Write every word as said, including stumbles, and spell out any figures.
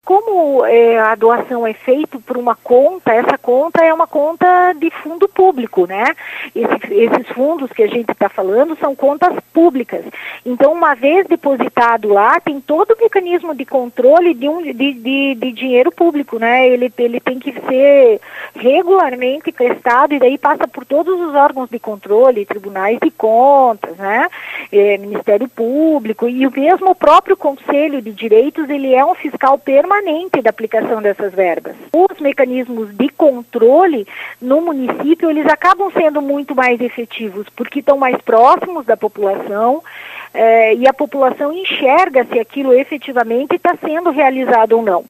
Como é, a doação é feita por uma conta, essa conta é uma conta de fundo público, né? Esse, esses fundos que a gente está falando são contas públicas. Então, uma vez depositado lá, tem todo o mecanismo de controle de, um, de, de, de dinheiro público, né? Ele, ele tem que ser regularmente prestado e daí passa por todos os órgãos de controle, tribunais de contas, né? É, Ministério Público e o mesmo próprio Conselho de Direitos, ele é um fiscal permanente da aplicação dessas verbas. Os mecanismos de controle no município, eles acabam sendo muito mais efetivos, porque estão mais próximos da população eh, e a população enxerga se aquilo efetivamente está sendo realizado ou não.